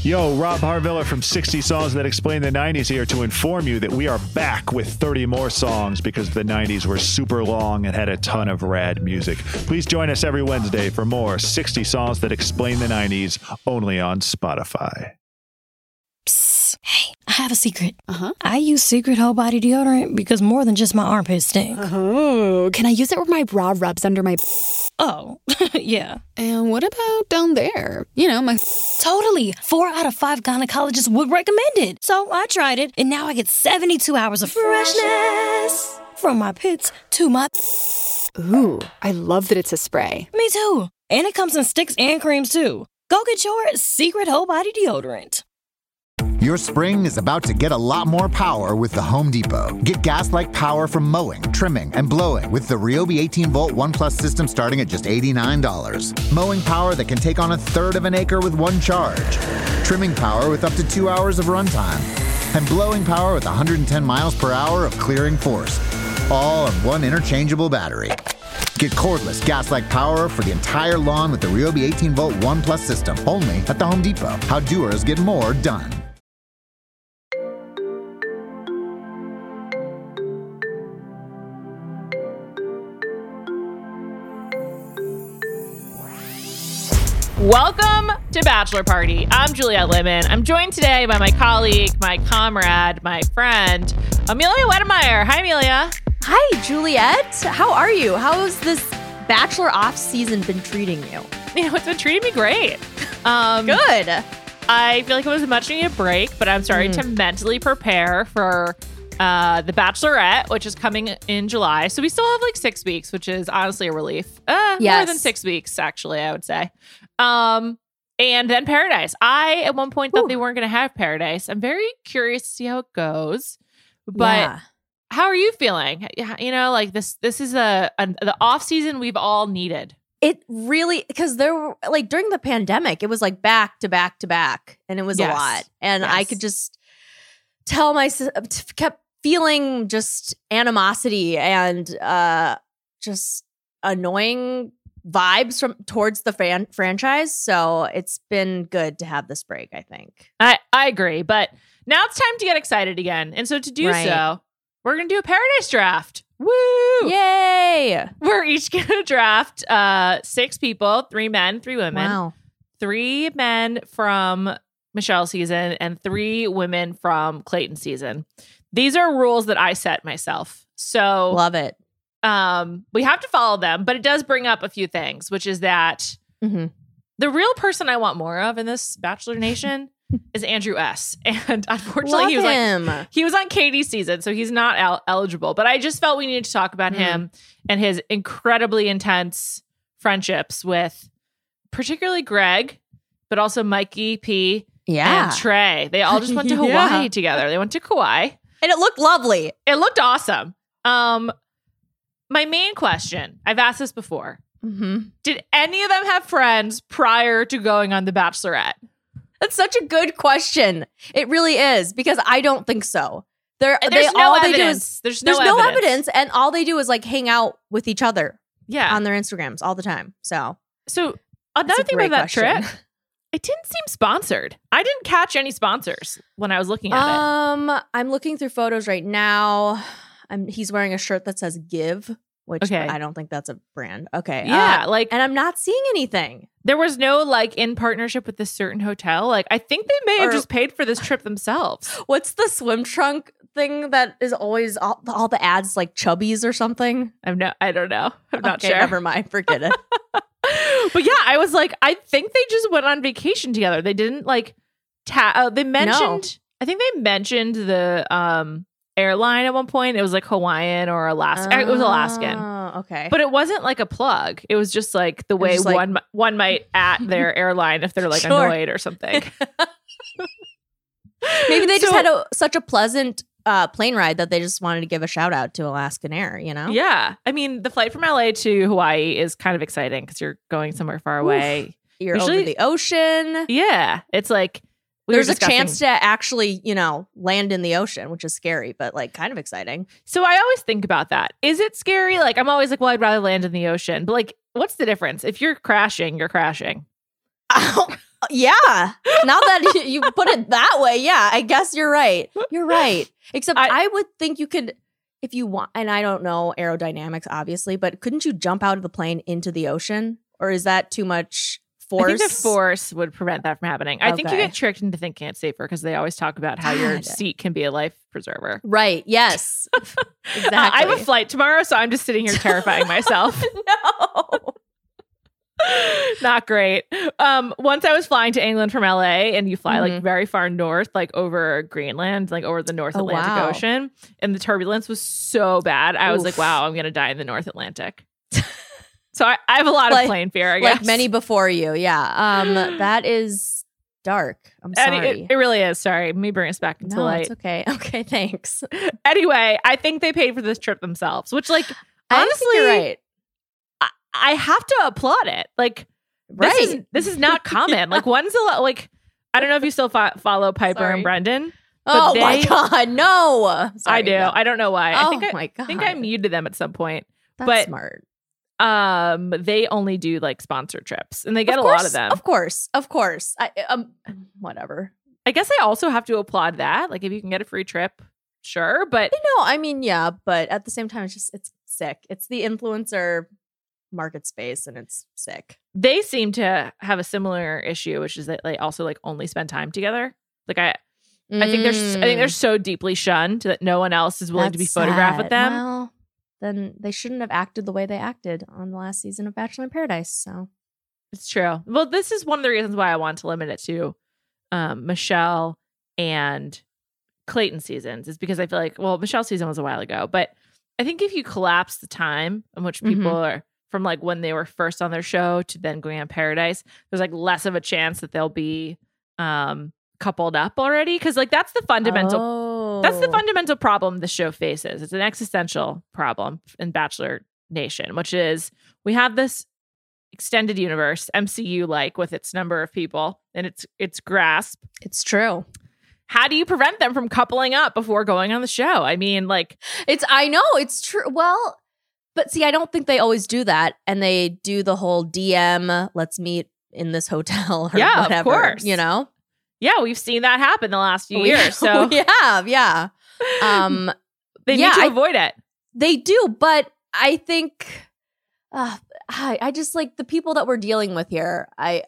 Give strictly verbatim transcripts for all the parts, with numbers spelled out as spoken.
Yo, Rob Harvilla from sixty Songs That Explain the nineties here to inform you that we are back with thirty more songs because the nineties were super long and had a ton of rad music. Please join us every Wednesday for more sixty Songs That Explain the nineties only on Spotify. Psst. Hey, I have a secret. Uh-huh. I use Secret Whole Body Deodorant because more than just my armpits stink. Oh, can I use it where my bra rubs under my... Oh, yeah. And what about down there? You know, my... Totally. Four out of five gynecologists would recommend it. So I tried it, and now I get seventy-two hours of freshness from my pits to my... Ooh, I love that it's a spray. Me too. And it comes in sticks and creams too. Go get your Secret Whole Body Deodorant. Your spring is about to get a lot more power with the Home Depot. Get gas-like power from mowing, trimming, and blowing with the Ryobi eighteen volt One Plus system starting at just eighty-nine dollars. Mowing power that can take on a third of an acre with one charge. Trimming power with up to two hours of runtime. And blowing power with one hundred ten miles per hour of clearing force. All on one interchangeable battery. Get cordless gas-like power for the entire lawn with the Ryobi eighteen volt One Plus system only at the Home Depot. How doers get more done. Welcome to Bachelor Party. I'm Juliette Lemon. I'm joined today by my colleague, my comrade, my friend, Amelia Wedemeyer. Hi, Amelia. Hi, Juliette. How are you? How's this Bachelor off season been treating you? You know, it's been treating me great. Um, Good. I feel like it was a much needed break, but I'm starting mm. to mentally prepare for uh, the Bachelorette, which is coming in July. So we still have like six weeks, which is honestly a relief. Uh, yes. More than six weeks, actually, I would say. Um, and then Paradise. I, at one point, thought Ooh. they weren't going to have Paradise. I'm very curious to see how it goes. But yeah. how are you feeling? You know, like this, this is a, a the off season we've all needed. It really, because there were like during the pandemic, it was like back to back to back, and it was yes. a lot. And yes. I could just tell myself, kept feeling just animosity and uh, just annoying vibes from towards the fan franchise. So it's been good to have this break, I think. I, I agree. But now it's time to get excited again. And so to do right. so, we're going to do a Paradise draft. Woo! Yay! We're each going to draft uh, six people, three men, three women. Wow. Three men from Michelle's season and three women from Clayton's season. These are rules that I set myself. So love it. Um, we have to follow them, but it does bring up a few things, which is that mm-hmm. the real person I want more of in this Bachelor Nation is Andrew S. And unfortunately, Love he was him. like he was on Katie's season, so he's not el- eligible. But I just felt we needed to talk about mm. him and his incredibly intense friendships with, particularly Greg, but also Mikey P. Yeah. and Trey. They all just went to Hawaii yeah. together. They went to Kauai, and it looked lovely. It looked awesome. Um. My main question, I've asked this before. Mm-hmm. Did any of them have friends prior to going on The Bachelorette? That's such a good question. It really is, because I don't think so. They're, There's they, no all evidence. They do is, there's no, there's no evidence. evidence, and all they do is like hang out with each other yeah. on their Instagrams all the time. So, so another thing about that question. trip, it didn't seem sponsored. I didn't catch any sponsors when I was looking at um, it. I'm looking through photos right now. I'm, he's wearing a shirt that says Give, which okay. I don't think that's a brand. Okay. Yeah. Uh, like, and I'm not seeing anything. There was no like in partnership with this certain hotel. Like, I think they may have Or- just paid for this trip themselves. What's the swim trunk thing that is always all, all the ads like Chubbies or something? I'm no, I don't know. I'm not okay, sure. Never mind. Forget it. But yeah, I was like, I think they just went on vacation together. They didn't like, ta- uh, they mentioned, I think they mentioned the um airline at one point. It was like Hawaiian or Alaska. Oh, it was Alaskan. Okay. But it wasn't like a plug. It was just like the way just like- one one might at their airline if they're like Sure. annoyed or something. Maybe they just So- had a, such a pleasant uh, plane ride that they just wanted to give a shout out to Alaskan Air, you know? Yeah. I mean, the flight from L A to Hawaii is kind of exciting because you're going somewhere far away. You're Usually- over the ocean. Yeah. It's like we were There's a discussing- chance to actually, you know, land in the ocean, which is scary, but like kind of exciting. So I always think about that. Is it scary? Like, I'm always like, well, I'd rather land in the ocean. But like, what's the difference? If you're crashing, you're crashing. Yeah. Now that you you put it that way, yeah, I guess you're right. You're right. Except I, I would think you could, if you want, and I don't know aerodynamics, obviously, but couldn't you jump out of the plane into the ocean? Or is that too much force? I think the force would prevent that from happening. I okay. think you get tricked into thinking it's safer because they always talk about how God. your seat can be a life preserver. Right. Yes. Exactly. Uh, I have a flight tomorrow, so I'm just sitting here terrifying myself. No. Not great. Um, once I was flying to England from L A, and you fly Mhm. like very far north, like over Greenland, like over the North Oh, Atlantic wow. Ocean, and the turbulence was so bad. I was Oof. like, wow, I'm gonna die in the North Atlantic. So I, I have a lot Like- of plane fear, I guess. Like many before you. Yeah. Um, that is dark. I'm And sorry. it, it really is. Sorry. Let me bring us back into no, light. it's okay. Okay, thanks. Anyway, I think they paid for this trip themselves, which, like, I honestly, think you're right. I, I have to applaud it. Like, Right. this is this is not common. Like, one's a lot. Like, I don't know if you still fo- follow Piper Sorry. and Brendan. Oh they- my God, no. Sorry, I do. no. I don't know why. Oh I think I, my God. I think I muted them at some point. That's but- smart. Um, they only do like sponsor trips, and they get Of a lot course, of them. Of course. Of course. I um whatever. I guess I also have to applaud that. Like, if you can get a free trip, sure. But No, I mean, yeah, but at the same time, it's just it's sick. It's the influencer market space, and it's sick. they seem to have a similar issue, which is that they also like only spend time together. Like I, I think they're s- I think they're so deeply shunned that no one else is willing to be That's photographed with sad. them. Well, then they shouldn't have acted the way they acted on the last season of Bachelor in Paradise. So It's true. Well, this is one of the reasons why I want to limit it to um, Michelle and Clayton seasons, is because I feel like, well, Michelle's season was a while ago, but I think if you collapse the time in which people Mhm. are from like when they were first on their show to then going on Paradise, there's like less of a chance that they'll be um, coupled up already. Cause like that's the fundamental Oh. That's the fundamental problem the show faces. It's an existential problem in Bachelor Nation, which is we have this extended universe, M C U like, with its number of people and its its grasp. It's true. How do you prevent them from coupling up before going on the show? I mean, like, It's I know it's true. Well, but see, I don't think they always do that, and they do the whole D M. Let's meet in this hotel. Or Yeah, of whatever, course. You know, yeah, we've seen that happen the last few We- years. So we have, yeah. Um, they yeah, need to I- avoid it. they do, but I think, uh, I, I just like the people that we're dealing with here. I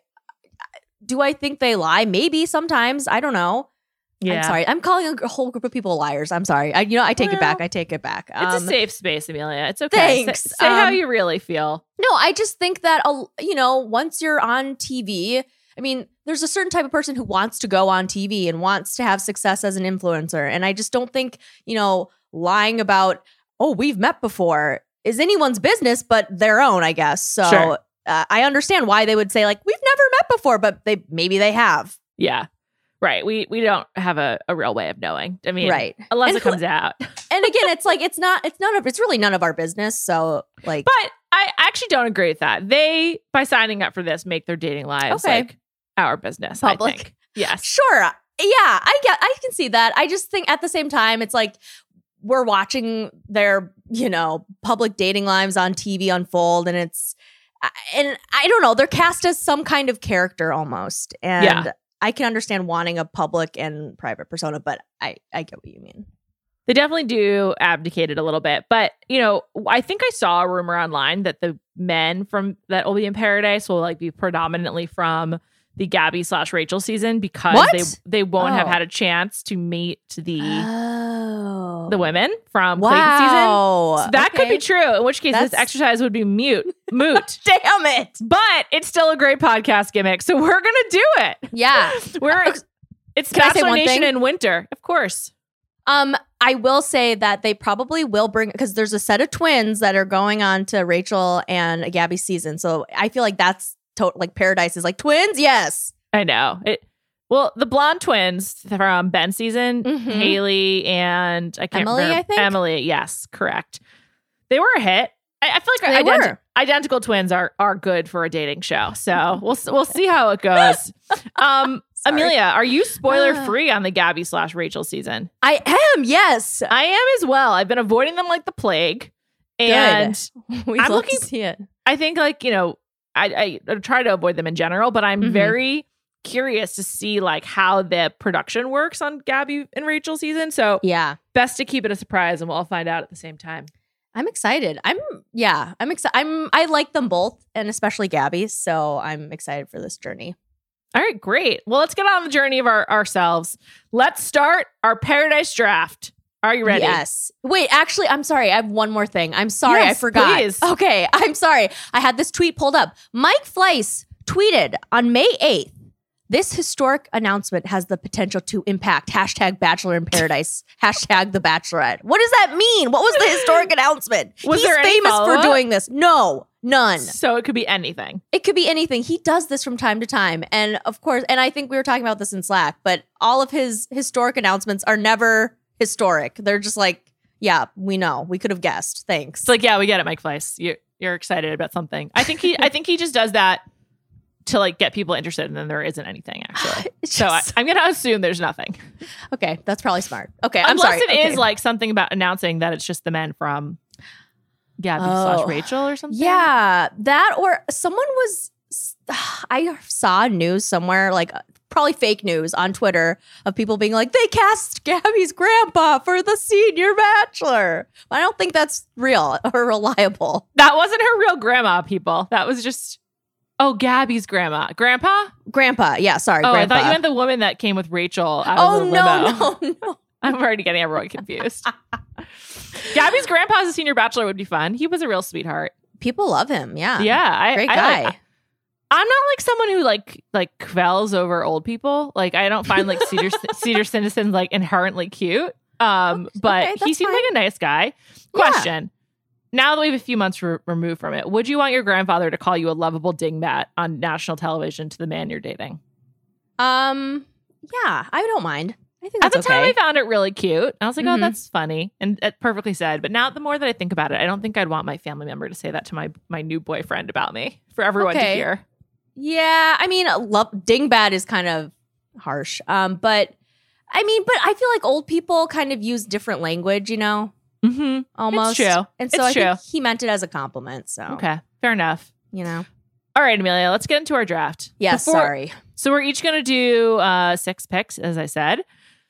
do I think they lie? Maybe sometimes. I don't know. Yeah. I'm sorry. I'm calling a whole group of people liars. I'm sorry. I, you know, I take it back. Well, I take it back. It's Um, a safe space, Amelia. It's okay. thanks. Say, say how Um, you really feel. No, I just think that, uh, you know, once you're on T V, I mean, there's a certain type of person who wants to go on T V and wants to have success as an influencer. And I just don't think, you know, lying about, oh, we've met before is anyone's business, but their own, I guess. So Sure. uh, I understand why they would say, like, we've never met before, but they maybe they have. Yeah. Right. We we don't have a, a real way of knowing. I mean, Right. unless And it comes out. And again, it's like, it's not, it's none of, it's really none of our business. So, like, But I actually don't agree with that. They, by signing up for this, make their dating lives Okay. like our business. Public. I think. Yes. sure. Yeah, I get I can see that. I just think at the same time, it's like we're watching their, you know, public dating lives on T V unfold, and it's and I don't know, they're cast as some kind of character almost. And Yeah. I can understand wanting a public and private persona, but I, I get what you mean. They definitely do abdicate it a little bit. But, you know, I think I saw a rumor online that the men from that will be in Paradise will like be predominantly from the Gabby slash Rachel season because What? they they won't have Oh. had a chance to meet the Oh. the women from Clayton season. Wow. So that could Okay. be true, in which case this That's- exercise would be mute, moot. Damn it. But it's still a great podcast gimmick, so we're gonna do it. Yeah. We're it's Can I say Bachelor one Nation thing? in winter, of course. Um, I will say that they probably will bring, because there's a set of twins that are going on to Rachel and Gabby's season. So I feel like that's to- like Paradise is like twins. Yes. I know it. Well, the blonde twins from Ben's season, Mhm. Haley and I can't Emily, remember I think? Emily. Yes, correct. They were a hit. I, I feel like They identi- were. identical twins are are good for a dating show. So we'll we'll see how it goes. Um, Sorry. Amelia, are you spoiler free on the Gabby slash Rachel season? I am. Yes. I am as well. I've been avoiding them like the plague, and We I'm love looking- to see it. I think like you know I, I try to avoid them in general, but I'm Mhm. very curious to see like how the production works on Gabby and Rachel season. So Yeah. best to keep it a surprise, and we'll all find out at the same time. I'm excited. I'm yeah, I'm excited. I'm I like them both, and especially Gabby, so I'm excited for this journey. All right, great. Well, let's get on the journey of our ourselves. Let's start our Paradise Draft. Are you ready? Yes. Wait, actually, I'm sorry. I have one more thing. I'm sorry. Yes, I forgot. please. Okay. I'm sorry. I had this tweet pulled up. Mike Fleiss tweeted on May eighth, this historic announcement has the potential to impact hashtag Bachelor in Paradise, hashtag The Bachelorette. What does that mean? What was the historic announcement? Was He's there any famous for follow-up? doing this. No, none. So it could be anything. It could be anything. He does this from time to time. And of course, and I think we were talking about this in Slack, but all of his historic announcements are never historic. They're just like, yeah, we know. We could have guessed. Thanks. It's like, yeah, we get it, Mike Fleiss. You're, you're excited about something. I think he I think he just does that to like get people interested, and then there isn't anything actually. It's So I, just- I'm gonna assume there's nothing. Okay, that's probably smart. Okay, I'm Unless sorry. it is Okay. like something about announcing that it's just the men from Gabby Oh. slash Rachel or something. Yeah, that or someone was. I saw news somewhere, like probably fake news on Twitter of people being like, they cast Gabby's grandpa for the senior bachelor. I don't think that's real or reliable. That wasn't her real grandma, people. That was just oh, Gabby's grandma. Grandpa? Grandpa, yeah, sorry, Oh, grandpa. I thought you meant the woman that came with Rachel out oh of the no, limo. no, no. I'm already getting everyone confused. Gabby's grandpa as a senior bachelor would be fun. He was a real sweetheart. People love him. Yeah, Yeah, I, great I guy. like- I'm not like someone who like like quells over old people. Like I don't find like Cedar Cedar Citizens like inherently cute. Um, but okay, he that's seemed fine. like a nice guy. Yeah. Question: now that we have a few months re- removed from it, would you want your grandfather to call you a lovable dingbat on national television to the man you're dating? Um, yeah, I don't mind. I think At that's the time, okay. I found it really cute. I was like, "Oh, Mhm. that's funny," and uh, perfectly said. But now, the more that I think about it, I don't think I'd want my family member to say that to my my new boyfriend about me for everyone to Okay. hear. Yeah, I mean, love, dingbat is kind of harsh. Um, but I mean, but I feel like old people kind of use different language, you know, Mm-hmm. almost. true. And so It's I true. think he meant it as a compliment. So, Okay, fair enough. you know, All right, Amelia, let's get into our draft. yes, Before- sorry. So we're each going to do uh, six picks, as I said.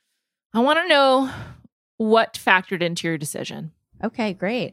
I want to know what factored into your decision. Okay, great.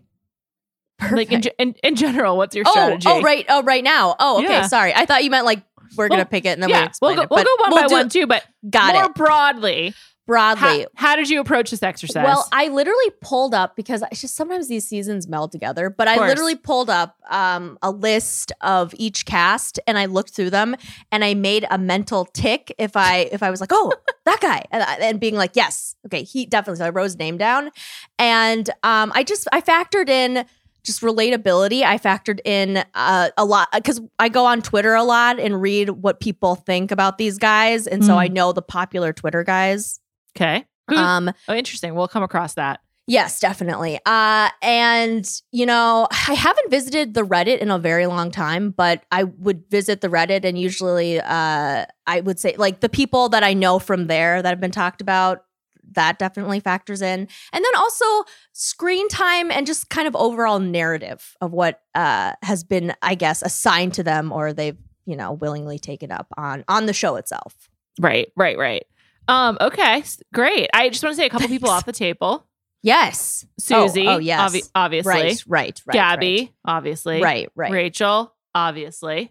Like in, Perfect. ge- in, in general, what's your oh, strategy? oh, right. Oh, right now. Oh, okay. Yeah. Sorry. I thought you meant like we're Well, going to pick it and then yeah, we explain we'll go, it. we'll but go one we'll by do one it too, but Got more it. broadly, broadly. how, how did you approach this exercise? Well, I literally pulled up because it's just sometimes these seasons meld together, but I course. literally pulled up um, a list of each cast and I looked through them and I made a mental tick if I if I was like, oh, that guy, and, and being like, yes, okay, he definitely. So I wrote his name down, and um, I just I factored in just relatability. I factored in uh, a lot because I go on Twitter a lot and read what people think about these guys, and so Mm. I know the popular Twitter guys. okay. Who- Um, oh, interesting. We'll come across that. Yes, definitely. Uh, and, you know, I haven't visited the Reddit in a very long time, but I would visit the Reddit and usually uh, I would say like the people that I know from there that have been talked about, that definitely factors in. And then also screen time and just kind of overall narrative of what uh, has been, I guess, assigned to them or they've, you know, willingly taken up on on the show itself. Right, right, right. Um, okay, s- great. I just want to say a couple people Thanks. off the table. Yes. Susie, Oh, oh yes. obvi- obviously. Right, right, right. Gabby, obviously. Right, right. Rachel, obviously.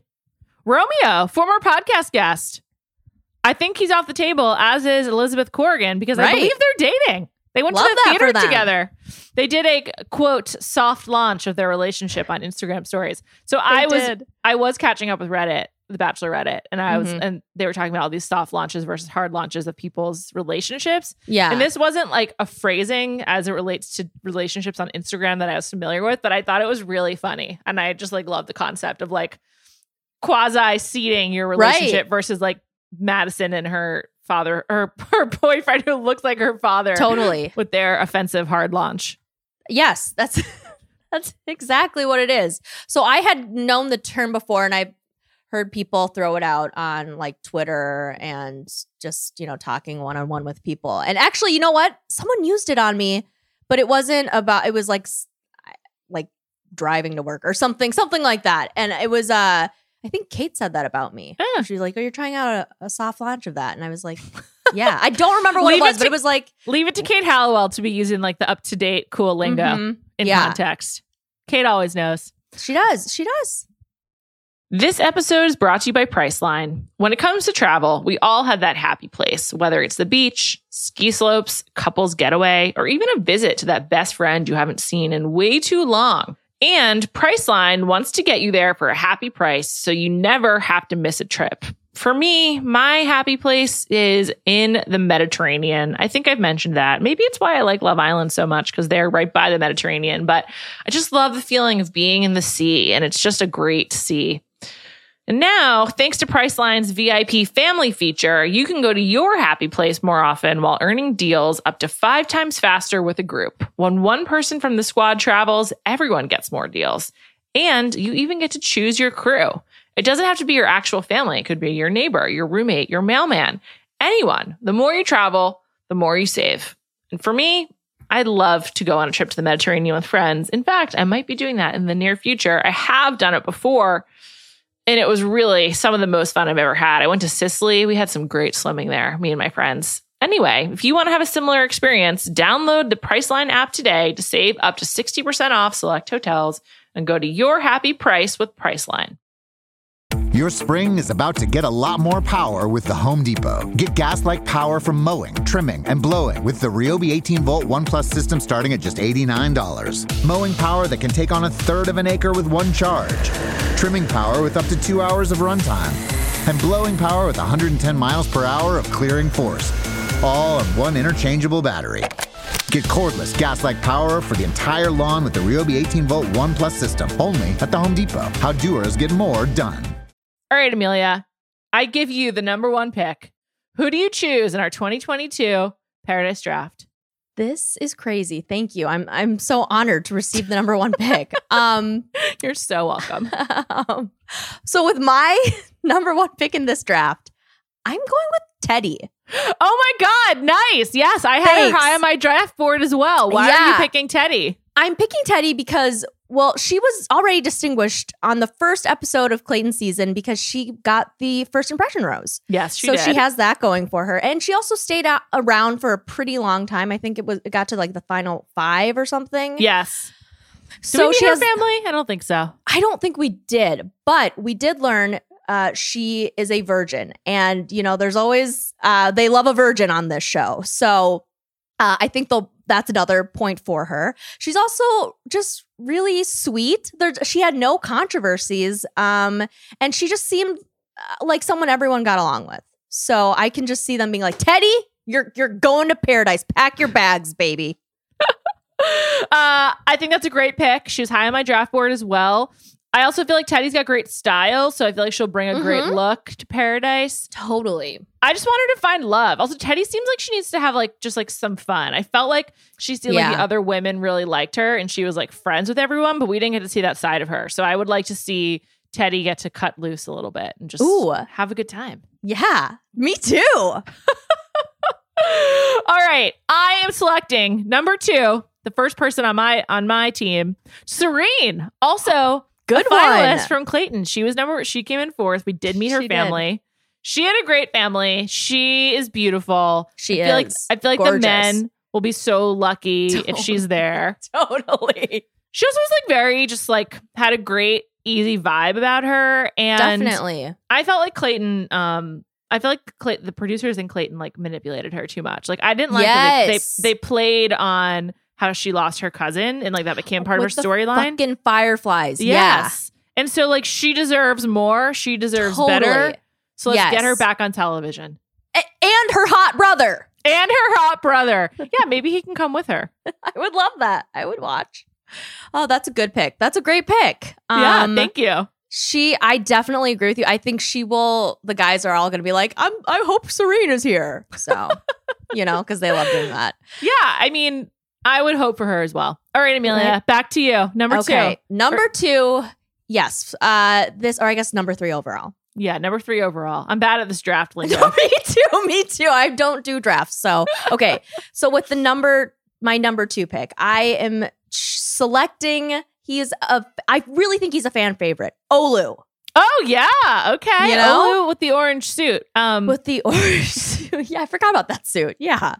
Romeo, former podcast guest. I think he's off the table, as is Elizabeth Corrigan, because I Right. believe they're dating. They went Love to the that theater for them. together. They did a quote soft launch of their relationship on Instagram stories. So I was did. I was catching up with Reddit, the Bachelor Reddit, and I was Mhm. and they were talking about all these soft launches versus hard launches of people's relationships. Yeah. And this wasn't like a phrasing as it relates to relationships on Instagram that I was familiar with, but I thought it was really funny. And I just like love the concept of like quasi seeding your relationship Right. versus like Madison and her father, her, her boyfriend who looks like her father Totally. with their offensive hard launch. Yes, that's that's exactly what it is. So I had known the term before and I heard people throw it out on like Twitter and just, you know, talking one-on-one with people. And actually, you know what? Someone used it on me, but it wasn't about it was like s- like driving to work or something, something like that. And it was uh I I think Kate said that about me. Oh. She was like, oh, you're trying out a, a soft launch of that. And I was like, yeah. I don't remember what Leave it it was, to- but it was like. Leave it to Kate Halliwell to be using like the up-to-date cool lingo Mhm. in Yeah. context. Kate always knows. She does. She does. This episode is brought to you by Priceline. When it comes to travel, we all have that happy place, whether it's the beach, ski slopes, couples getaway, or even a visit to that best friend you haven't seen in way too long. And Priceline wants to get you there for a happy price so you never have to miss a trip. For me, my happy place is in the Mediterranean. I think I've mentioned that. Maybe it's why I like Love Island so much, because they're right by the Mediterranean. But I just love the feeling of being in the sea, and it's just a great sea. And now, thanks to Priceline's V I P family feature, you can go to your happy place more often while earning deals up to five times faster with a group. When one person from the squad travels, everyone gets more deals. And you even get to choose your crew. It doesn't have to be your actual family. It could be your neighbor, your roommate, your mailman, anyone. The more you travel, the more you save. And for me, I'd love to go on a trip to the Mediterranean with friends. In fact, I might be doing that in the near future. I have done it before, and it was really some of the most fun I've ever had. I went to Sicily. We had some great swimming there, me and my friends. Anyway, if you want to have a similar experience, download the Priceline app today to save up to sixty percent off select hotels and go to your happy price with Priceline. Your spring is about to get a lot more power with the Home Depot. Get gas-like power from mowing, trimming, and blowing with the Ryobi eighteen volt One Plus system starting at just eighty-nine dollars. Mowing power that can take on a third of an acre with one charge. Trimming power with up to two hours of runtime. And blowing power with one hundred ten miles per hour of clearing force. All on one interchangeable battery. Get cordless gas-like power for the entire lawn with the Ryobi eighteen volt One Plus system. Only at the Home Depot. How doers get more done. All right, Amelia, I give you the number one pick. Who do you choose in our twenty twenty-two Paradise Draft? This is crazy. Thank you. I'm I'm so honored to receive the number one pick. Um, You're so welcome. um, so with my number one pick in this draft, I'm going with Teddy. Oh my God, nice. Yes, I had Thanks. her high on my draft board as well. Why are you Yeah. picking Teddy? I'm picking Teddy because, well, she was already distinguished on the first episode of Clayton's season because she got the first impression rose. Yes, she so did. she has that going for her. And she also stayed out, around for a pretty long time. I think it was it got to like the final five or something. Yes. Did So we meet she her has, family? I don't think so. I don't think we did, but we did learn uh, she is a virgin. And, you know, there's always, uh, they love a virgin on this show. So uh, I think they'll, that's another point for her. She's also just really sweet. There, she had no controversies. Um, and she just seemed uh, like someone everyone got along with. So I can just see them being like, Teddy, you're you're going to paradise. Pack your bags, baby. Uh, I think that's a great pick. She was high on my draft board as well. I also feel like Teddy's got great style, so I feel like she'll bring a great Mhm. look to Paradise. Totally. I just want her to find love. Also, Teddy seems like she needs to have like just like some fun. I felt like she seemed like Yeah. the other women really liked her and she was like friends with everyone, but we didn't get to see that side of her. So I would like to see Teddy get to cut loose a little bit and just Ooh. have a good time. Yeah, me too. All right, I am selecting number two, the first person on my on my team, Serene. Also, Good a finalist one. from Clayton. She was number. She came in fourth. We did meet her She did. family. She had a great family. She is beautiful. She I feel like is I feel like gorgeous. the men will be so lucky if she's there. Totally. She also was like very just like had a great easy vibe about her, and Definitely. I felt like Clayton. Um, I feel like Clay- the producers in Clayton like manipulated her too much. Like I didn't like that Yes. they, they they played on how she lost her cousin and like that became part With of her the storyline. Fucking fireflies. Yes, and so like she deserves more. She deserves Totally. better. So let's Yes. get her back on television. Yeah. A- and her hot brother. And her hot brother. Yeah, maybe he can come with her. I would love that. I would watch. Oh, that's a good pick. That's a great pick. Yeah, Um, thank you. She, I definitely agree with you. I think she will, the guys are all going to be like, I'm, I hope Serene is here. So, you know, because they love doing that. Yeah, I mean, I would hope for her as well. All right, Amelia, Right. back to you. Number Okay. two. Number two. Yes. Uh, this, or I guess number three overall. Yeah, number three overall. I'm bad at this draft lingo. me too. Me too. I don't do drafts. So, okay. So with the number, my number two pick, I am ch- selecting, he is a, I really think he's a fan favorite. Olu. Oh yeah, okay. You know? Olu with the orange suit. Um, With the orange suit. Yeah, I forgot about that suit. Yeah.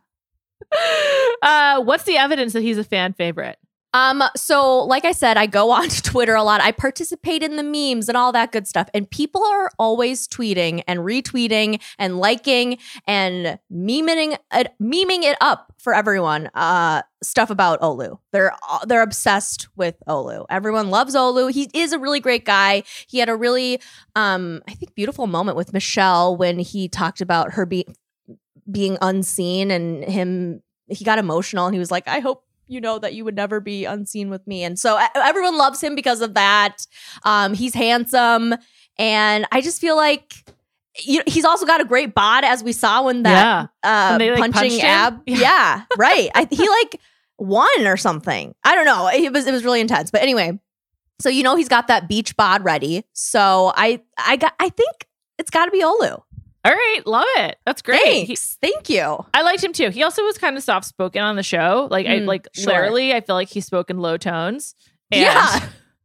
uh, what's the evidence that he's a fan favorite? Um, so like I said, I go on to Twitter a lot. I participate in the memes and all that good stuff. And people are always tweeting and retweeting and liking and memeing it, memeing it up for everyone. Uh, stuff about Olu. They're they're obsessed with Olu. Everyone loves Olu. He is a really great guy. He had a really, um, I think, beautiful moment with Michelle when he talked about her being being unseen and him. He got emotional and he was like, "I hope you know that you would never be unseen with me." And so everyone loves him because of that. Um, he's handsome. And I just feel like you know, he's also got a great bod, as we saw when that Yeah. uh, When they, like, punching punched him? ab. Yeah. Yeah, right. I, he like won or something. I don't know. It was it was really intense. But anyway, so you know he's got that beach bod ready. So I I got I think it's got to be Olu. All right, love it. That's great. He- Thanks. Thank you. I liked him too. He also was kind of soft spoken on the show. Like I Mm, like sure. literally, I feel like he spoke in low tones. And Yeah.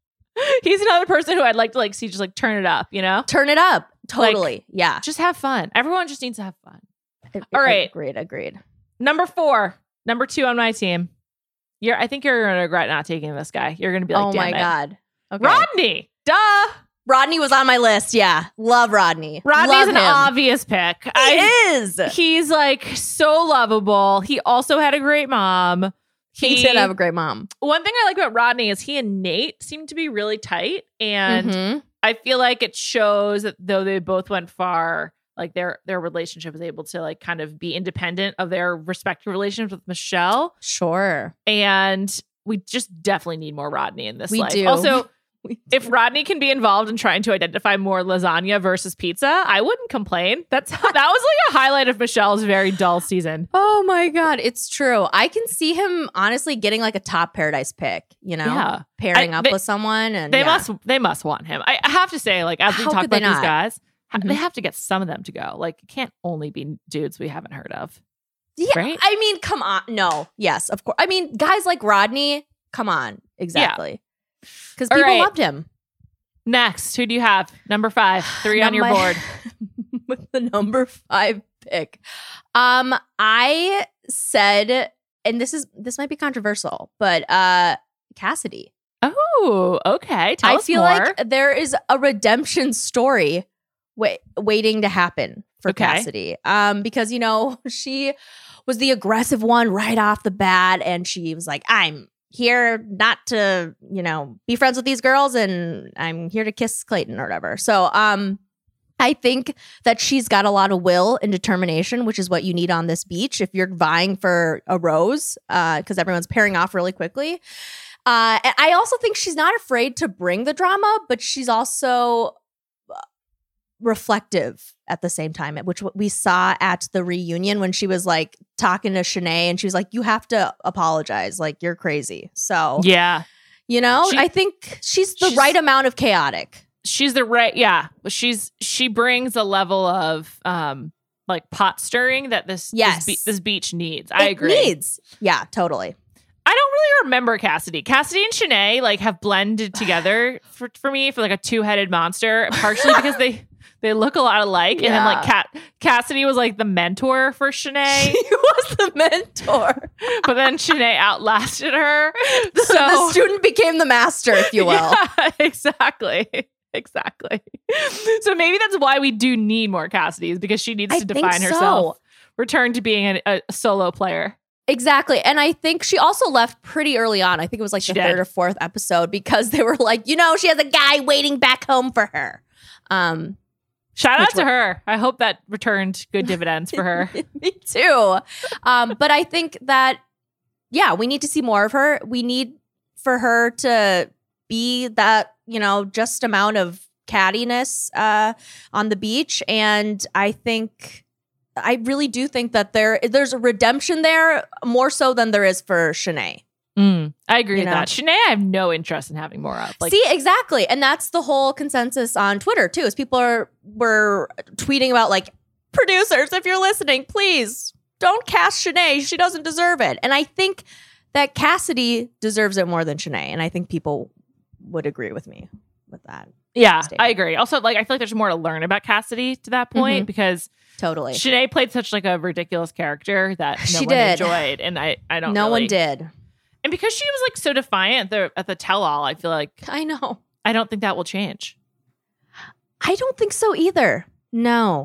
he's another person who I'd like to like see just like turn it up. You know, Turn it up. Totally. yeah. just have fun. Everyone just needs to have fun. All All right. Agreed. Agreed. Number four, number two on my team. You're. I think you're gonna regret not taking this guy. You're gonna be like, Oh damn my it. God. Okay. Rodney. Duh. Rodney was on my list. Yeah. Love Rodney. Rodney's Love an him. obvious pick. He I, is. He's like so lovable. He also had a great mom. He did have a great mom. One thing I like about Rodney is he and Nate seem to be really tight. And Mhm. I feel like it shows that though they both went far, like their their relationship was able to like kind of be independent of their respective relationships with Michelle. Sure. And we just definitely need more Rodney in this We life. do. Also, We if Rodney can be involved in trying to identify more lasagna versus pizza, I wouldn't complain. That's that was like a highlight of Michelle's very dull season. Oh my God. It's true. I can see him honestly getting like a top Paradise pick, you know, Yeah. pairing I- up they- with someone. And They yeah. must they must want him. I, I have to say, like as we How talk could they about these not? guys, ha- Mhm. they have to get some of them to go. Like it can't only be dudes we haven't heard of. Yeah. right? I mean, come on. No. Yes, of course. I mean, guys like Rodney, come on. Exactly. Because All people right. loved him. Next, who do you have? Number five, three on your Number- board. With the number five pick. Um, I said, and this is this might be controversial, but uh Cassidy. Oh, okay. Tell I us feel more. like there is a redemption story wait, waiting to happen for Okay. Cassidy. Um, because you know, she was the aggressive one right off the bat, and she was like, I'm here not to, you know, be friends with these girls, and I'm here to kiss Clayton or whatever. So um I think that she's got a lot of will and determination, which is what you need on this beach if you're vying for a rose, because everyone's pairing off really quickly. Uh, and I also think she's not afraid to bring the drama, but she's also reflective at the same time, which we saw at the reunion when she was like talking to Shanae and she was like, you have to apologize. Like, you're crazy. So, yeah, you know, She- I think she's the she's- right amount of chaotic. she's the right. Yeah, she's she brings a level of um like pot stirring that this Yes. this, be- this beach needs. I It agree. Needs. Yeah, totally. I don't really remember Cassidy. Cassidy and Shanae like have blended together for, for me for like a two-headed monster, partially because they they look a lot alike. And then like Cat Cassidy was like the mentor for Shanae, She was the mentor. but then Shanae outlasted her. The, So the student became the master, if you will. Yeah, exactly. Exactly. So maybe that's why we do need more Cassidys, because she needs I to think define so. herself, return to being a, a solo player. Exactly. And I think she also left pretty early on. I think it was like She the did. third or fourth episode because they were like, you know, she has a guy waiting back home for her. Um, Shout out Which to one? her. I hope that returned good dividends for her. me too. Um, but I think that, yeah, we need to see more of her. We need for her to be that, you know, just amount of cattiness uh, on the beach. And I think, I really do think that there there's a redemption there more so than there is for Shanae. Mm, I agree You with know? that. Shanae, I have no interest in having more of. Like, See, exactly. And that's the whole consensus on Twitter too, is people are were tweeting about like, producers, if you're listening, please don't cast Shanae. She doesn't deserve it. And I think that Cassidy deserves it more than Shanae. And I think people would agree with me with that. Yeah, statement. I agree. Also, like I feel like there's more to learn about Cassidy to that point Mhm. because Totally. Shanae played such like a ridiculous character that no She one did. enjoyed, and I I don't. no really- one did. And because she was like so defiant there at the tell-all, I feel like I know. I don't think that will change. I don't think so either. No.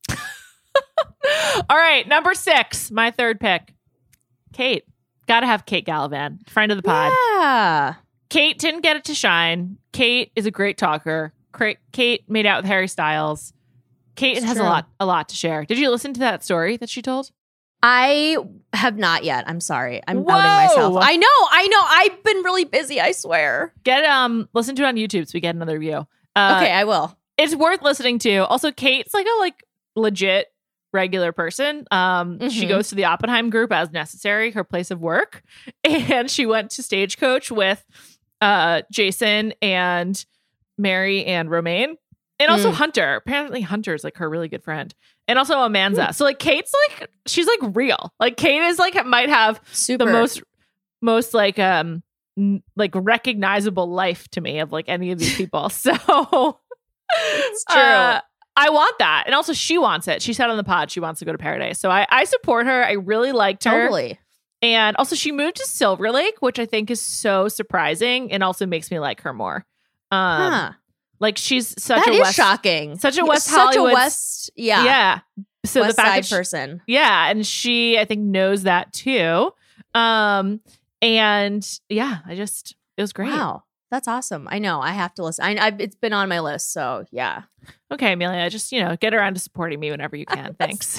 All right, number six, my third pick, Kate. Got to have Kate Gallivan, friend of the pod. Yeah. Kate didn't get it to shine. Kate is a great talker. Cra- Kate made out with Harry Styles. Kate It's has true. a lot, a lot to share. Did you listen to that story that she told? I have not yet. I'm sorry. I'm Whoa. outing myself. I know. I know. I've been really busy. I swear. Get um, listen to it on YouTube so we get another view. Uh, Okay, I will. it's worth listening to. Also, Kate's like a like legit regular person. Um, she Mhm. goes to the Oppenheim group as necessary, her place of work, and she went to Stagecoach with uh Jason and Mary and Romaine, and also Mm. Hunter. Apparently, Hunter's like her really good friend, and also Amanza. So like Kate's like she's like real. Like Kate is like might have Super. the most most like um n- like recognizable life to me of like any of these people. So It's true. uh, I want that. And also she wants it. She said on the pod she wants to go to Paradise. So I, I support her. I really liked her. Totally. And also she moved to Silver Lake, which I think is so surprising and also makes me like her more. Um Huh. like she's such That a is West shocking. such a West Such Hollywood a West. Yeah. Yeah. So West the fact Side that she- person. yeah, and she I think knows that too. Um and yeah, I just it was great. Wow. That's awesome. I know. I have to listen. I, I've, it's been on my list. So yeah. Okay, Amelia, just, you know, get around to supporting me whenever you can. Thanks.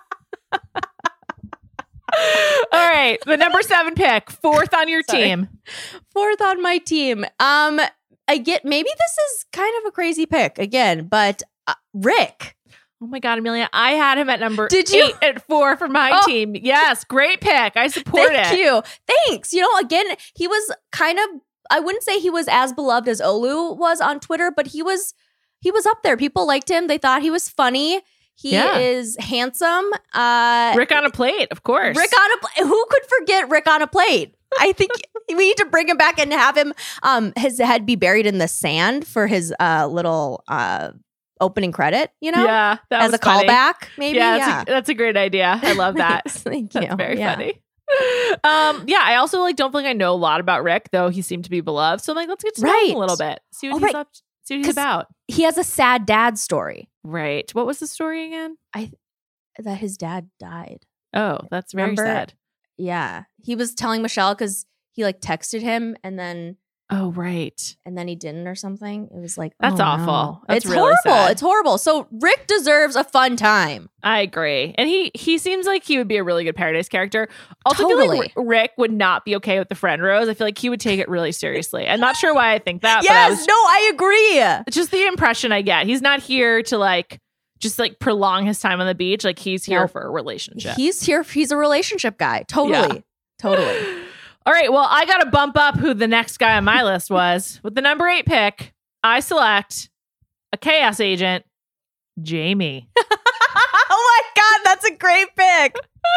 All right, the number seven pick, fourth on your Sorry. team. Fourth on my team. Um, I get maybe this is kind of a crazy pick again, but uh, Rick. Oh my God, Amelia, I had him at number Did you? eight at four for my Oh. team. Yes, great pick. I support Thank it. you. Thanks. You know, again, he was kind of. I wouldn't say he was as beloved as Olu was on Twitter, but he was. He was up there. People liked him. They thought he was funny. He Yeah. is handsome. Uh, Rick on a plate, of course. Rick on a plate. Who could forget Rick on a plate? I think we need to bring him back and have him um his head be buried in the sand for his uh little uh opening credit, you know? Yeah, that As was a funny. callback, maybe. Yeah, Yeah. that's, A, that's a great idea. I love that. Thank you. That's very Yeah. funny. Um, yeah, I also like don't feel like I know a lot about Rick, though he seemed to be beloved. So I'm like, let's get to know him Right. a little bit. See what Oh, he's right. up see what he's 'Cause- about. He has a sad dad story Right. What was the story again? that his dad died. Oh, that's very Remember? sad. Yeah. He was telling Michelle because he like texted him and then Oh, right. and then he didn't or something. It was like That's oh, awful. no. That's it's really horrible. sad. It's horrible. So Rick deserves a fun time. I agree. And he he seems like he would be a really good Paradise character. Also, I feel like Totally. Ri- Rick would not be okay with the friend rose. I feel like he would take it really seriously. I'm not sure why I think that, but I Yes. was No, I agree. it's just the impression I get. He's not here to like just like prolong his time on the beach. Like he's here Nope. for a relationship. He's here. He's a relationship guy. Totally. Yeah. Totally. All right. Well, I got to bump up who the next guy on my list was. With the number eight pick, I select a chaos agent, Jamie. Oh my God. That's a great pick.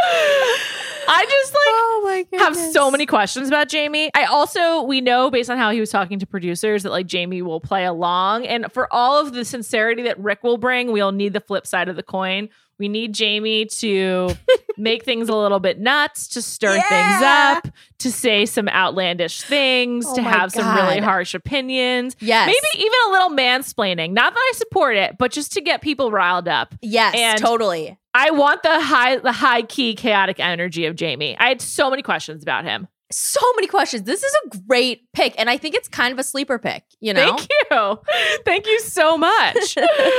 I just like Oh my goodness. have so many questions about Jamie. I also, we know based on how he was talking to producers that like Jamie will play along. And for all of the sincerity that Rick will bring, we'll need the flip side of the coin. We need Jamie to make things a little bit nuts, to stir Yeah. things up, to say some outlandish things, Oh to my have some really God. harsh opinions. Yes. Maybe even a little mansplaining. Not that I support it, but just to get people riled up. Yes. And- totally. I want the high the high key chaotic energy of Jamie. I had so many questions about him. So many questions. This is a great pick. And I think it's kind of a sleeper pick, you know? Thank you. Thank you so much.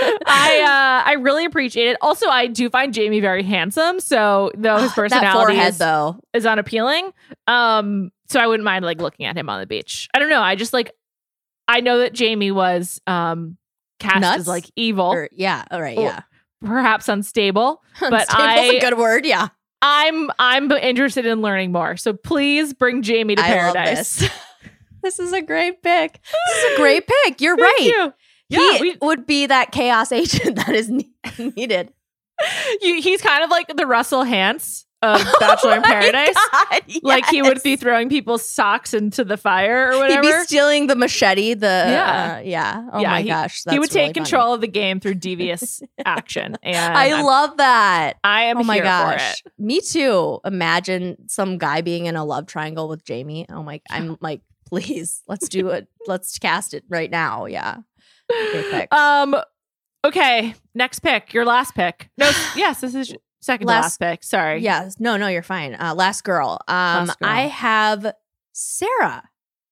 I uh I really appreciate it. Also, I do find Jamie very handsome. So though his that personality forehead, is, though. is unappealing. Um, so I wouldn't mind like looking at him on the beach. I don't know. I just like I know that Jamie was um cast Nuts? as like evil, Or, yeah. All right. Or- Yeah. perhaps unstable. But Stable's I a good word. Yeah. I'm I'm interested in learning more. So please bring Jamie to I love Paradise. this. This is a great pick. This is a great pick. You're Thank right. you. Yeah, he we, would be that chaos agent that is ne- needed. you, he's kind of like the Russell Hantz of Bachelor Oh in my Paradise. God, Like he would be yes. throwing people's socks into the fire or whatever. He'd be stealing the machete. The Yeah. uh, yeah. Oh Yeah, my he- gosh, he would that's take really control funny. of the game through devious action. And I I'm- love that. I am Oh my here gosh, for it. me too. Imagine some guy being in a love triangle with Jamie. Oh my, I'm like, please, let's do it. Let's cast it right now. Yeah. Okay, pick. Um. Okay. Next pick. Your last pick. No. yes. This is second Last- to last pick. Sorry. Yeah, no, no, you're fine. Uh, last girl. Um, Last girl. I have Sarah.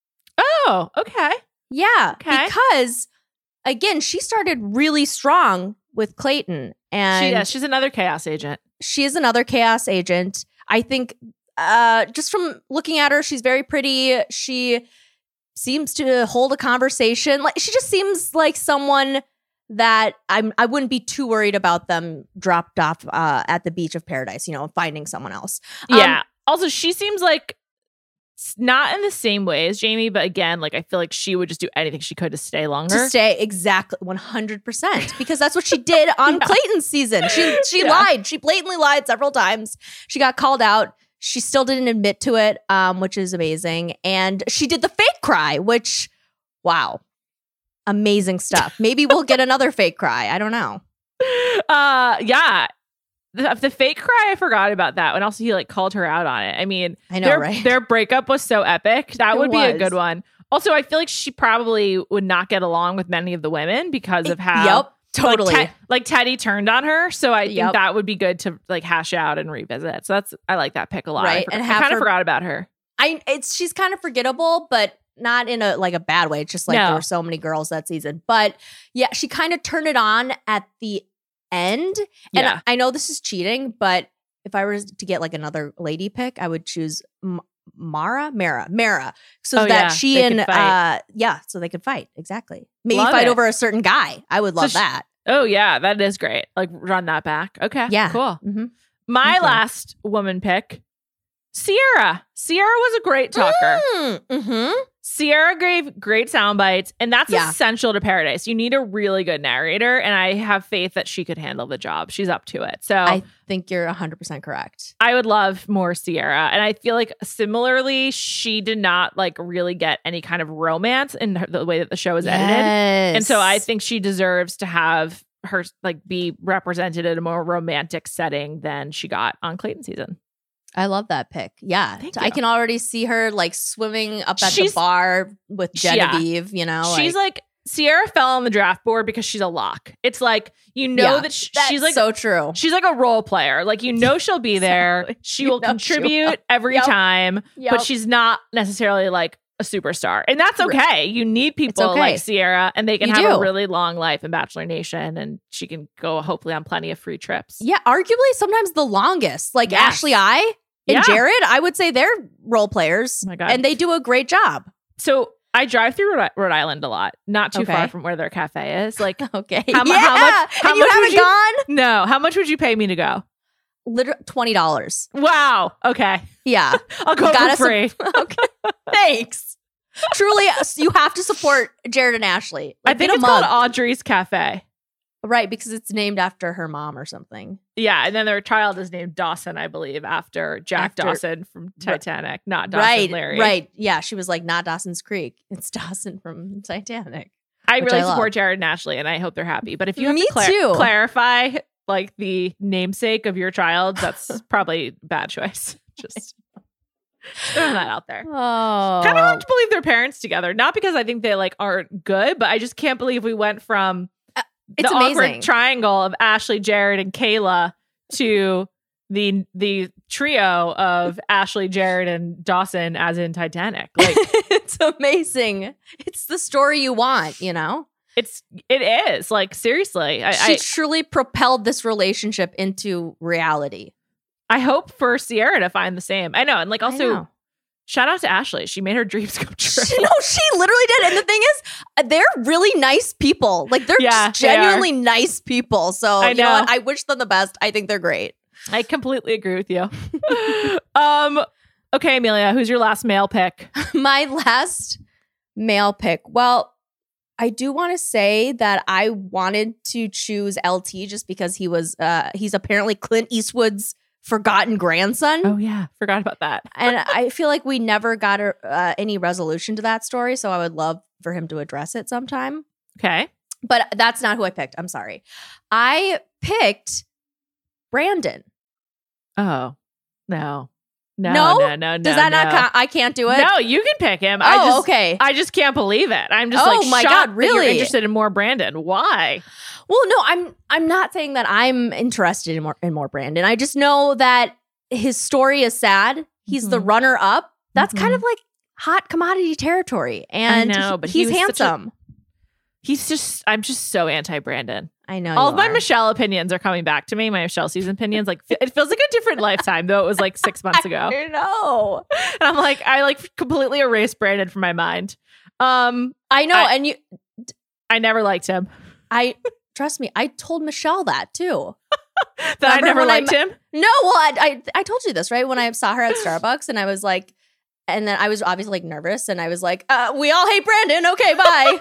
Oh. Okay. Yeah, Okay. because again, she started really strong with Clayton, and She, yeah, she's another chaos agent. she is another chaos agent. I think uh, just from looking at her, she's very pretty. She seems to hold a conversation. Like she just seems like someone that I'm. I wouldn't be too worried about them dropped off uh, at the beach of paradise. You know, finding someone else. Um, Yeah. Also, she seems like s- not in the same way as Jamie, but again, like I feel like she would just do anything she could to stay longer. to stay exactly one hundred percent because that's what she did on Yeah. Clayton's season. She she Yeah. lied. She blatantly lied several times. She got called out. She still didn't admit to it, um, which is amazing. And she did the fake cry, which, wow, amazing stuff. Maybe we'll get another fake cry. I don't know. Uh, yeah. The, the fake cry, I forgot about that. And also, he like called her out on it. I mean, I know, their, right? their breakup was so epic. That It would be a was. good one. Also, I feel like she probably would not get along with many of the women because of how Yep, totally. like, Ted- like Teddy turned on her. So I think Yep. that would be good to like hash out and revisit. So that's I like that pick a lot. Right, I, forgot- and I have kind of her- forgot about her. I it's she's kind of forgettable, but not in a like a bad way. It's just like No. there were so many girls that season. But yeah, she kind of turned it on at the end. And Yeah. I know this is cheating, but if I were to get like another lady pick, I would choose M- Mara, Mara, Mara, so Oh, that yeah, she they and could fight. uh yeah, so they could fight exactly. Maybe Love fight it. over a certain guy. I would love sh- that. Oh yeah, that is great. Like run that back. Okay. Yeah, Cool. Mm-hmm. My Okay. last woman pick, Sierra. Sierra was a great talker. Mm-hmm. Sierra gave great sound bites, and that's Yeah. essential to Paradise. You need a really good narrator, and I have faith that she could handle the job. She's up to it. So I I, think you're one hundred percent correct. would love more Sierra. And I feel like similarly, she did not like really get any kind of romance in her, the way that the show is edited. And so I Yes. think she deserves to have her like be represented in a more romantic setting than she got on Clayton season. I love that pick. Yeah. Thank I you. can already see her like swimming up at She's- the bar with Yeah. Genevieve, you know? She's like Sierra fell on the draft board because she's a lock. It's like you know Yeah, that sh- that's she's like so true. she's like a role player. Like you know she'll be there. Exactly. She You will know she contribute will. every Yep. time, Yep. but she's not necessarily like a superstar. And that's Right. okay. You need people okay. like Sierra, and they can You have a do. really long life in Bachelor Nation, and she can go hopefully on plenty of free trips. Yeah, arguably sometimes the longest. Like Yes. Ashley I and Yeah. Jared, I would say they're role players. Oh my God. And they do a great job. So I drive through Rhode, Rhode Island a lot, not too Okay. far from where their cafe is. Like, Okay. How mu- yeah. how much- how and you much would haven't you- gone? no, how much would you pay me to go? Literally twenty dollars. Wow. Okay. Yeah. I'll go Gotta for free. sup- okay. Thanks. Truly, you have to support Jared and Ashley. I Like, think get a it's mug. called Audrey's Cafe. Right, because it's named after her mom or something. Yeah, and then their child is named Dawson, I believe, after Jack After- Dawson from Titanic, not Dawson right, Larry. right. Yeah, she was like, not Dawson's Creek. It's Dawson from Titanic. I which really I love. support Jared and Ashley, and I hope they're happy. But if you have Me to clar- too. clarify like the namesake of your child, that's probably a bad choice. Just throwing that out there. Oh. Kind of hard to believe they're parents together. Not because I think they like aren't good, but I just can't believe we went from it's the amazing. awkward triangle of Ashley, Jared, and Kayla to the the trio of Ashley, Jared, and Dawson, as in Titanic. Like It's amazing. It's the story you want, you know? it's it is like seriously. I She I, truly propelled this relationship into reality. I hope for Sierra to find the same. I know, and like I also know. shout out to Ashley. She made her dreams come true. She, no, she literally did. And the thing is, uh, they're really nice people. Like, they're Yeah, just they are. genuinely nice people. So, I you know know. what? I wish them the best. I think they're great. I completely agree with you. um. Okay, Amelia, who's your last male pick? My last male pick. Well, I do want to say that I wanted to choose L T just because he was, uh, he's apparently Clint Eastwood's forgotten grandson. Oh yeah, forgot about that. And I feel like we never got a, uh, any resolution to that story. So I would love for him to address it sometime. Okay. But that's not who I picked. I'm sorry. I picked Brandon. Oh, no. No, No? no, no, no. Does that no. not count? I can't do it? No, you can pick him. Oh, I just, okay. I just can't believe it. I'm just Oh, like my shocked God, that you're really? interested in more Brandon. Why? Well, no, I'm I'm not saying that I'm interested in more in more Brandon. I just know that his story is sad. He's the Mhm. runner up. That's kind Mhm. of like hot commodity territory. And I know, he- but he he's was such a- handsome. He's just, I'm just so anti-Brandon. I know. All you of my are. Michelle opinions are coming back to me. My Michelle season opinions. Like, it feels like a different lifetime, though it was like six months ago. I know. And I'm like, I like completely erased Brandon from my mind. Um, I know. I- and you I never liked him. I trust me, I told Michelle that too. That Remember I never when I liked met- him. No, well, I, I I told you this, right? When I saw her at Starbucks and I was like, and then I was obviously like nervous and I was like, uh, we all hate Brandon. Okay, bye.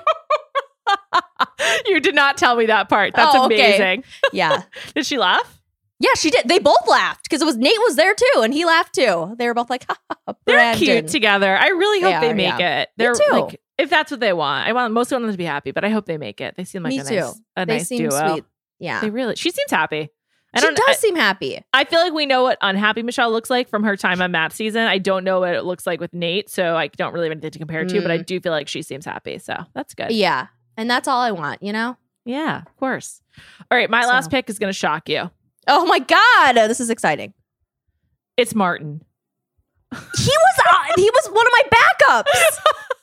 You did not tell me that part. That's Oh, okay. amazing. Yeah. Did she laugh? Yeah, she did. They both laughed because it was Nate was there too, and he laughed too. They were both like, ha, ha, ha, They're Brandon. cute together. I really They hope they, are, make yeah. it. They're too. like, if that's what they want. I want most of them to be happy, but I hope they make it. They seem like Me a too. nice, a They nice seem duo. sweet. Yeah. They really. She seems happy. I She don't. does I, seem happy. I feel like we know what unhappy Michelle looks like from her time on Matt's season. I don't know what it looks like with Nate, so I don't really have anything to compare it to. But I do feel like she seems happy, so that's good. Yeah. And that's all I want, you know? Yeah, of course. All right, my So. last pick is going to shock you. Oh my God. This is exciting. It's Martin. He was uh, he was one of my backups.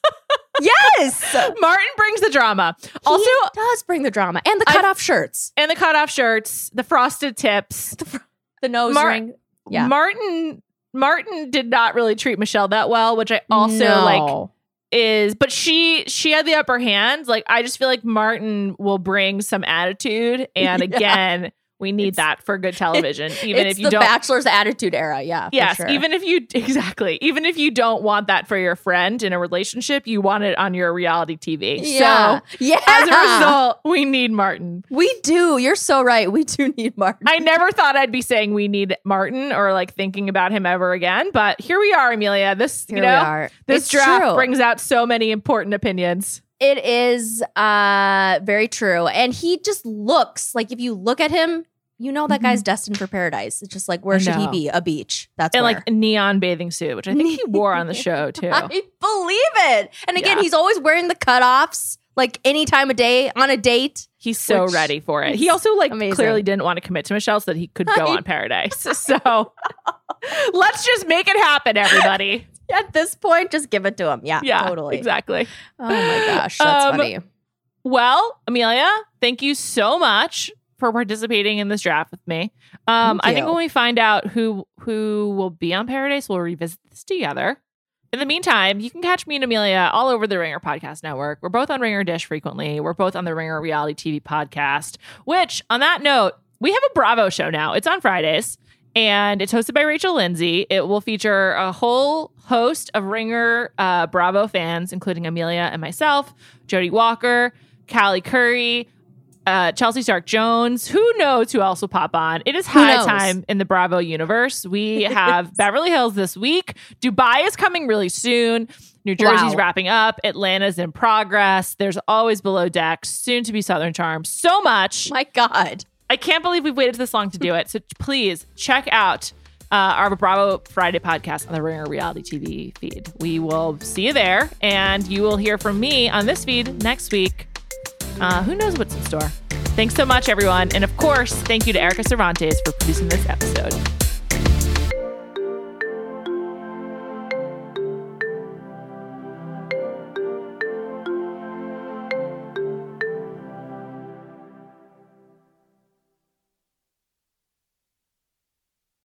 Yes. Martin brings the drama. Also, he does bring the drama and the I- cutoff shirts, and the cutoff shirts, the frosted tips. the nose Mar- ring. Yeah. Martin Martin did not really treat Michelle that well, which I also No. like is but she she had the upper hand. Like I just feel like Martin will bring some attitude, and Yeah. again, we need that for good television. Even it's if you the don't Bachelor's attitude era. Yeah. for Yes, sure. even if you exactly, even if you don't want that for your friend in a relationship, you want it on your reality T V. Yeah. So yeah. as a result, we need Martin. we do. You're so right. We do need Martin. I never thought I'd be saying we need Martin or like thinking about him ever again, but here we are, Amelia. This Here you we know, are. this It's draft true. brings out so many important opinions. It is uh very true. And he just looks like if you look at him, you know that guy's destined for paradise. It's just like, where I should he know. be? A beach. That's And where. like a neon bathing suit, which I think he wore on the show too. I believe it. And again, Yeah. he's always wearing the cutoffs like any time of day on a date. He's so Which ready for it. is He also like amazing. clearly didn't want to commit to Michelle so that he could go I- on Paradise. So let's just make it happen, everybody. At this point, just give it to him. Yeah, Yeah, totally. exactly. Oh my gosh, that's Um, funny. Well, Amelia, thank you so much for participating in this draft with me. Um, Thank I think you. when we find out who who will be on Paradise, we'll revisit this together. In the meantime, you can catch me and Amelia all over the Ringer Podcast Network. We're both on Ringer Dish frequently. We're both on the Ringer Reality T V Podcast, which, on that note, we have a Bravo show now. It's on Fridays, and it's hosted by Rachel Lindsay. It will feature a whole host of Ringer uh, Bravo fans, including Amelia and myself, Jody Walker, Callie Curry, uh, Chelsea Stark Jones. Who knows who else will pop on? It is high knows? time in the Bravo universe. We have Beverly Hills this week. Dubai is coming really soon. New Jersey's Wow. wrapping up. Atlanta's in progress. There's always Below Deck, soon to be Southern Charm. So much. My God. I can't believe we've waited this long to do it. So please check out uh, our Bravo Friday podcast on the Ringer Reality T V feed. We will see you there, and you will hear from me on this feed next week. Uh, who knows what's in store? Thanks so much, everyone. And of course, thank you to Erica Cervantes for producing this episode.